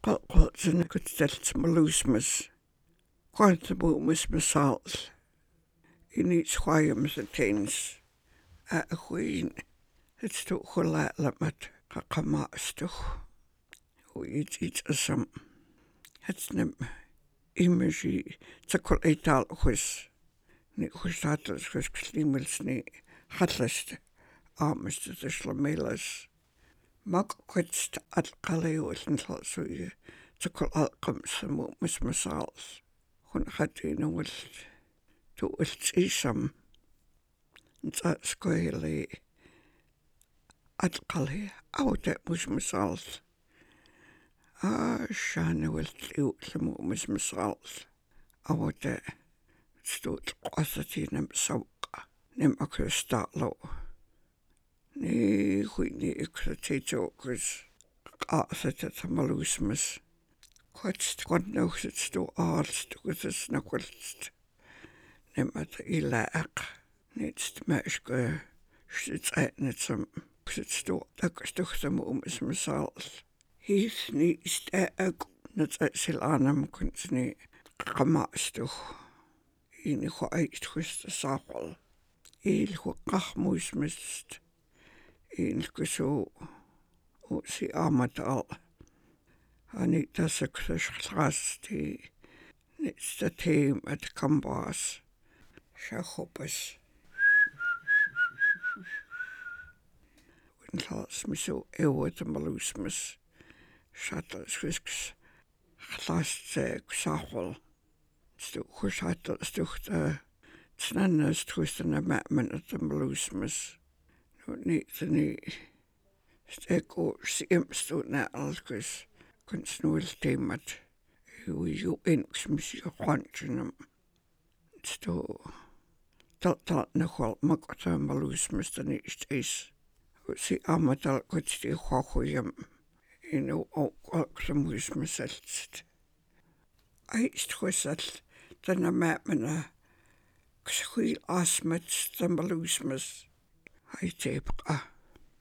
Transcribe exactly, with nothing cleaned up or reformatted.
qalqortuna kutstaltmaluusmas quantamuumus masaals iniitsquayamsatains aaquin hatstuuqulaalamat qaqqamaastuq uititsasam hatsnam imagi takulitaaqus ni khustaatuskus klimilsni khallast aamast tashlamilas maqquts alqaliuulnllersuiga takul alqamsamu mismasaals hun khatiinungul tuultsisam ntsasquili alqali auta mismasaals aashaanawal liullamu mismasaals auta stuut qasatinam sawqa nem akristalo ni huini ikratiitokus qaasatamaluusmas quatst qannuursat stu aalst ukusasnaqualst nemat ilaaq nitst maashqa sitsa'natsam stu takstuxsamu umismasaals hiisni istaaq natsasil'aanam kunsni qammaastuq ini huaithusta saaqol ilhu qarmuismast ilkusu usi amatal ani tasakshashqasti nitstatim at kambas shahopas winlas miso ewatamalusmas shataswisks khlastsek saaqol stu khushatal stuxta tsnannas trustana ma'man atamalusmas nitni steko siemstuna alkus kunsnuiltimat yu inksmis yuqantinam sto tata nakhwal maqatamalusmas tani istis si amatal kutsti khwakhuyam inu oqaqsamuismasaltst ai stkhusal tana ma'mana kshuil asmat tamalusmas ai tepqa